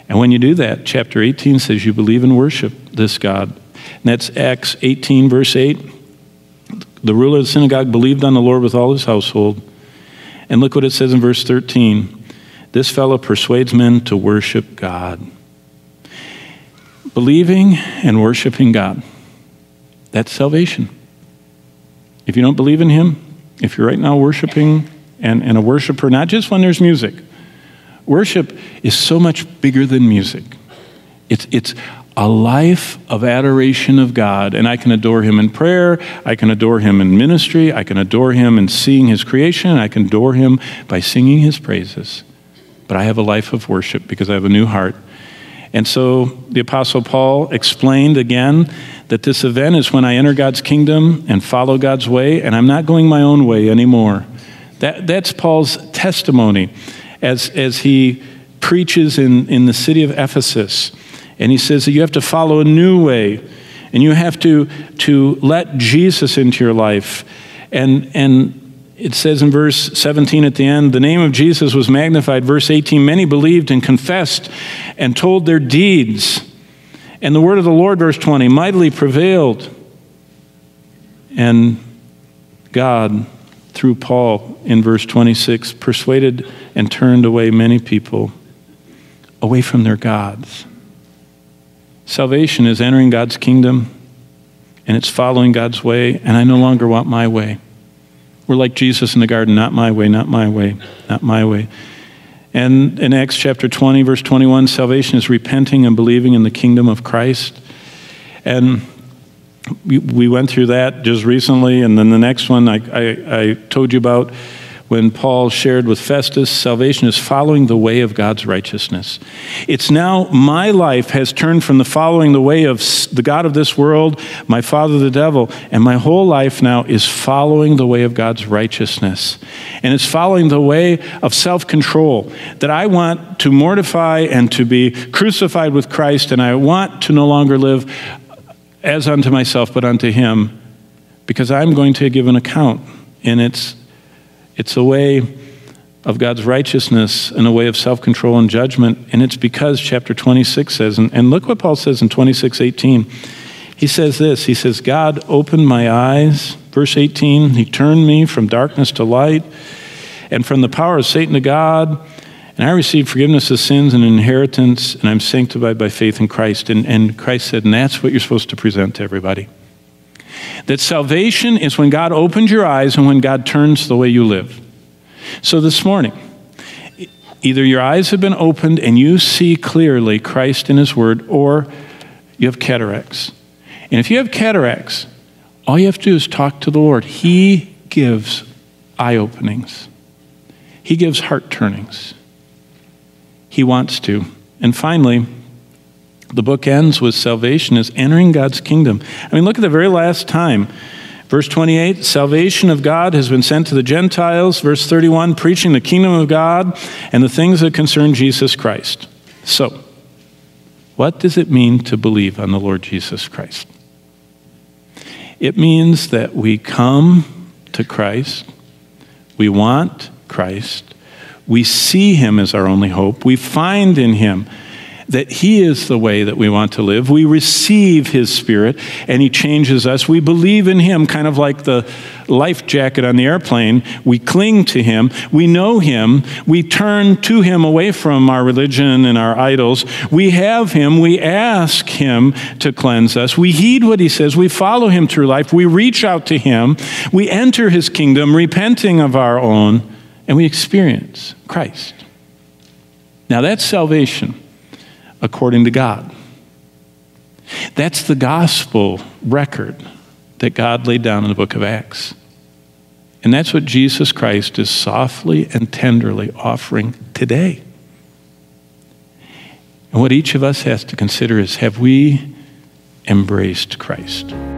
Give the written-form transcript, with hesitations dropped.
And when you do that, chapter 18 says you believe and worship this God. And that's Acts 18, verse 8. The ruler of the synagogue believed on the Lord with all his household. And look what it says in verse 13. This fellow persuades men to worship God. Believing and worshiping God. That's salvation. If you don't believe in him, if you're right now worshiping and a worshiper, not just when there's music. Worship is so much bigger than music. It's a life of adoration of God, and I can adore him in prayer, I can adore him in ministry, I can adore him in seeing his creation, I can adore him by singing his praises. But I have a life of worship because I have a new heart. And so the Apostle Paul explained again that this event is when I enter God's kingdom and follow God's way, and I'm not going my own way anymore. That's Paul's testimony as he preaches in the city of Ephesus. And he says that you have to follow a new way, and you have to let Jesus into your life. And it says in verse 17 at the end, the name of Jesus was magnified. Verse 18, many believed and confessed and told their deeds. And the word of the Lord, verse 20, mightily prevailed. And God, through Paul in verse 26, persuaded and turned away many people away from their gods. Salvation is entering God's kingdom, and it's following God's way, and I no longer want my way. We're like Jesus in the garden, not my way, not my way, not my way. And in Acts chapter 20, verse 21, salvation is repenting and believing in the kingdom of Christ. And we went through that just recently, and then the next one I told you about when Paul shared with Festus, salvation is following the way of God's righteousness. It's now my life has turned from the following the way of the God of this world, my father the devil, and my whole life now is following the way of God's righteousness. And it's following the way of self-control, that I want to mortify and to be crucified with Christ, and I want to no longer live as unto myself, but unto him, because I'm going to give an account. And it's a way of God's righteousness and a way of self-control and judgment. And it's because chapter 26 says, and look what Paul says in 26:18. He says this, he says, God opened my eyes, verse 18, he turned me from darkness to light and from the power of Satan to God. And I received forgiveness of sins and inheritance, and I'm sanctified by faith in Christ. And Christ said, and that's what you're supposed to present to everybody. That salvation is when God opens your eyes and when God turns the way you live. So this morning, either your eyes have been opened and you see clearly Christ in his word, or you have cataracts. And if you have cataracts, all you have to do is talk to the Lord. He gives eye openings. He gives heart turnings. He wants to. And finally, the book ends with salvation is entering God's kingdom. I mean, look at the very last time. Verse 28, salvation of God has been sent to the Gentiles. Verse 31, preaching the kingdom of God and the things that concern Jesus Christ. So, what does it mean to believe on the Lord Jesus Christ? It means that we come to Christ. We want Christ. We see him as our only hope. We find in him that he is the way that we want to live. We receive his spirit and he changes us. We believe in him, kind of like the life jacket on the airplane. We cling to him. We know him. We turn to him away from our religion and our idols. We have him. We ask him to cleanse us. We heed what he says. We follow him through life. We reach out to him. We enter his kingdom, repenting of our own, and we experience Christ. Now that's salvation according to God. That's the gospel record that God laid down in the book of Acts. And that's what Jesus Christ is softly and tenderly offering today. And what each of us has to consider is, have we embraced Christ?